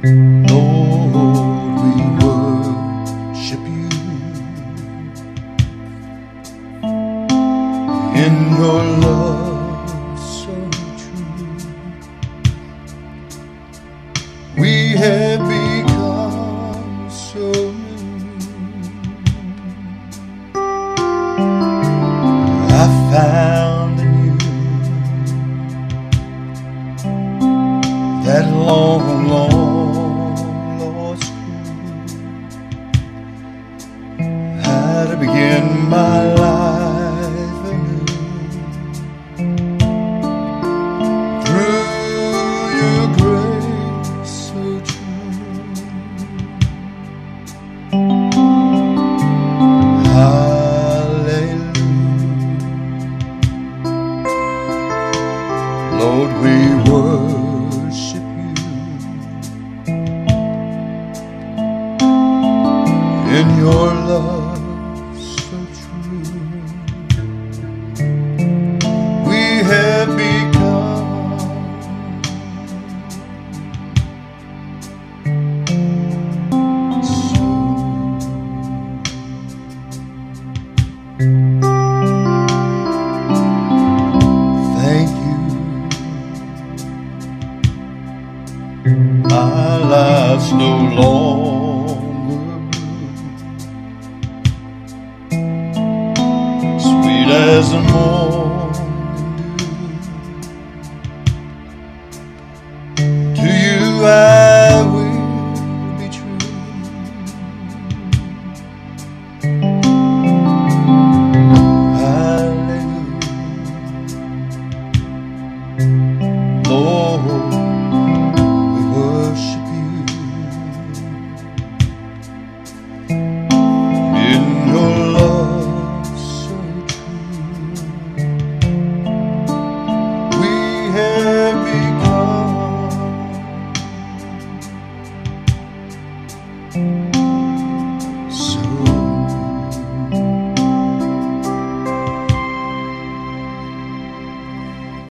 Lord, we worship you in your love so true. We have become so new. I found in you that long, long lost clue, how to begin my life anew. Through your grace so true, hallelujah. Lord, we worship in your love so true. We have become so new. Thank you. My life's no longer sweet as the morning dew. To you I will be true. Hallelujah. Lord, we worship you in your love so true. We have become